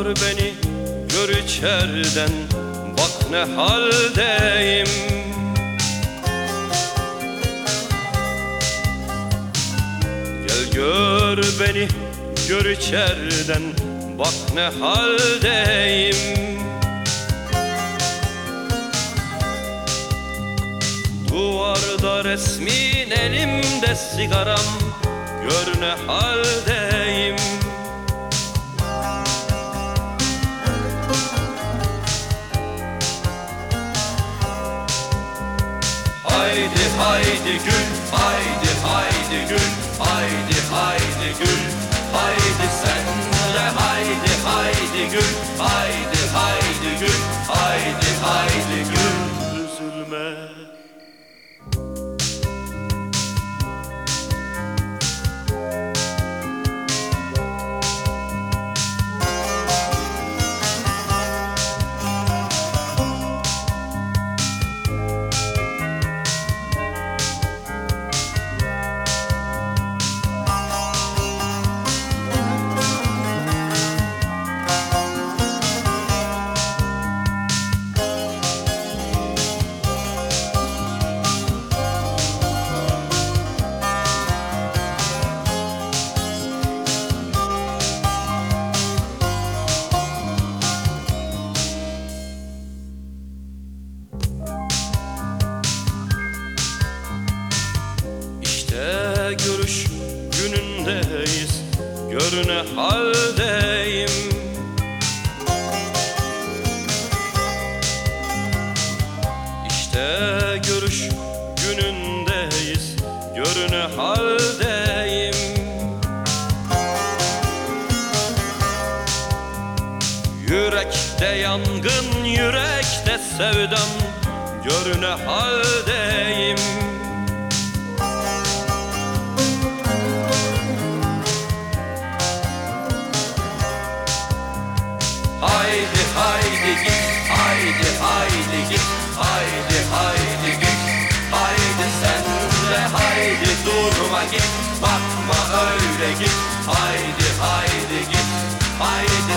gör beni, gör içerden, bak ne haldeyim. Gel gör beni, gör içerden, bak ne haldeyim. Duvarda resmin, elimde sigaram, gör ne haldeyim. Haydi haydi gül, haydi haydi gül, haydi haydi gül, haydi sen de haydi haydi gül, haydi haydi gül, haydi haydi gül, üzülme. Görüş günündeyiz, gör ne haldeyim. İşte görüş günündeyiz, gör ne haldeyim. Yürekte yangın, yürekte sevdam, gör ne haldeyim. Haydi haydi git, haydi haydi git, haydi haydi git, haydi sen de haydi durma git, bakma öyle git, haydi haydi git, haydi